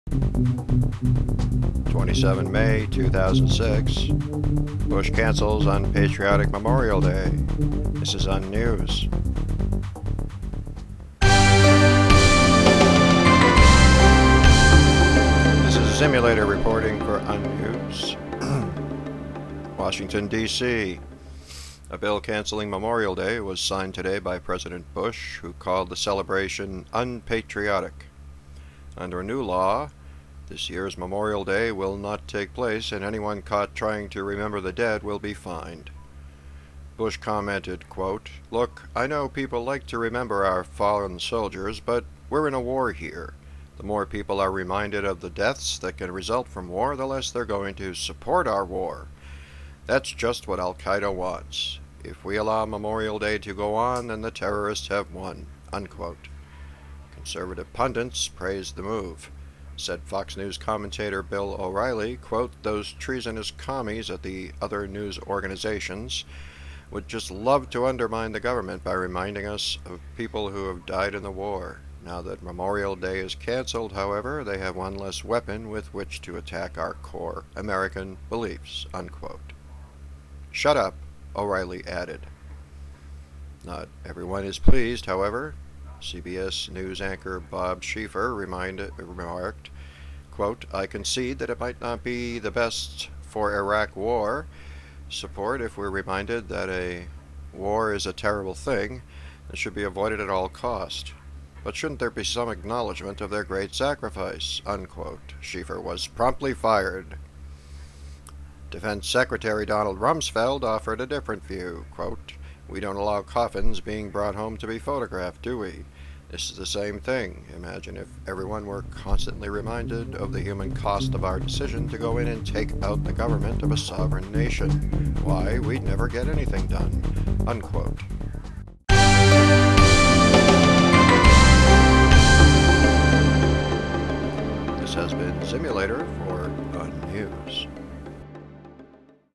27 May 2006. Bush cancels Unpatriotic Memorial Day. This is Unnews. This is a simulator reporting for Unnews. Washington, D.C. A bill canceling Memorial Day was signed today by President Bush, who called the celebration unpatriotic. Under a new law, this year's Memorial Day will not take place, and anyone caught trying to remember the dead will be fined. Bush commented, quote, "Look, I know people like to remember our fallen soldiers, but we're in a war here. The more people are reminded of the deaths that can result from war, the less they're going to support our war. That's just what Al-Qaeda wants. If we allow Memorial Day to go on, then the terrorists have won," unquote. Conservative pundits praised the move. Said Fox News commentator Bill O'Reilly, quote, "Those treasonous commies at the other news organizations would just love to undermine the government by reminding us of people who have died in the war. Now that Memorial Day is canceled, however, they have one less weapon with which to attack our core American beliefs," unquote. "Shut up," O'Reilly added. Not everyone is pleased, however. CBS News anchor Bob Schieffer remarked, quote, "I concede that it might not be the best for Iraq war support if we're reminded that a war is a terrible thing that should be avoided at all cost. But shouldn't there be some acknowledgement of their great sacrifice?" unquote. Schieffer was promptly fired. Defense Secretary Donald Rumsfeld offered a different view, quote, "We don't allow coffins being brought home to be photographed, do we? This is the same thing. Imagine if everyone were constantly reminded of the human cost of our decision to go in and take out the government of a sovereign nation. Why, we'd never get anything done," unquote. This has been Simulator for Unnews.